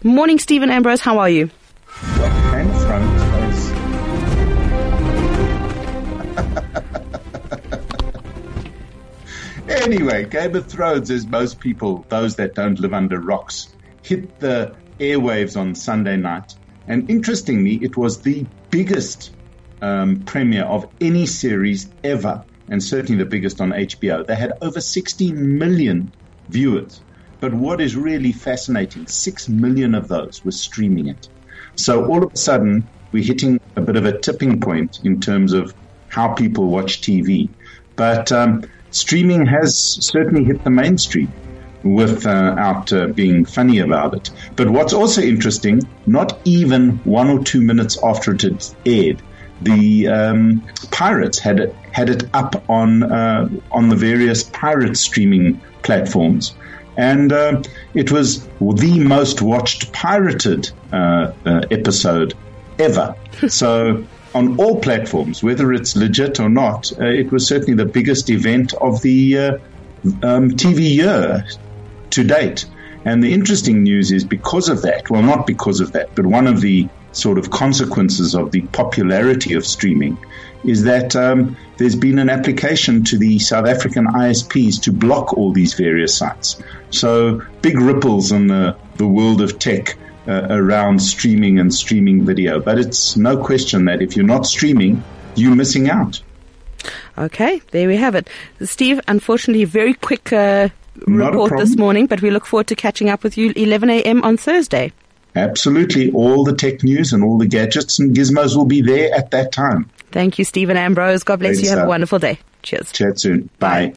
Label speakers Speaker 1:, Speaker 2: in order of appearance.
Speaker 1: Morning, Stephen Ambrose. How are you?
Speaker 2: Game of Thrones is... Anyway, Game of Thrones, as most people, those that don't live under rocks, hit the airwaves on Sunday night. And interestingly, it was the biggest premiere of any series ever, and certainly the biggest on HBO. They had over 60 million viewers. But what is really fascinating, 6 million of those were streaming it. So all of a sudden, we're hitting a bit of a tipping point in terms of how people watch TV. But streaming has certainly hit the mainstream without being funny about it. But what's also interesting, not even 1 or 2 minutes after it had aired, the pirates had it up on the various pirate streaming platforms. And it was the most watched pirated episode ever. So on all platforms, whether it's legit or not, it was certainly the biggest event of the TV year to date. And the interesting news is because of that, well, not because of that, but one of the sort of consequences of the popularity of streaming is that there's been an application to the South African ISPs to block all these various sites. So big ripples in the world of tech around streaming and streaming video. But it's no question that if you're not streaming, you're missing out.
Speaker 1: Okay, there we have it. Steve, unfortunately, very quick report this morning, but we look forward to catching up with you 11 a.m. on Thursday.
Speaker 2: Absolutely. All the tech news and all the gadgets and gizmos will be there at that time.
Speaker 1: Thank you, Stephen Ambrose. God bless you. Have a wonderful day. Cheers.
Speaker 2: Chat soon. Bye.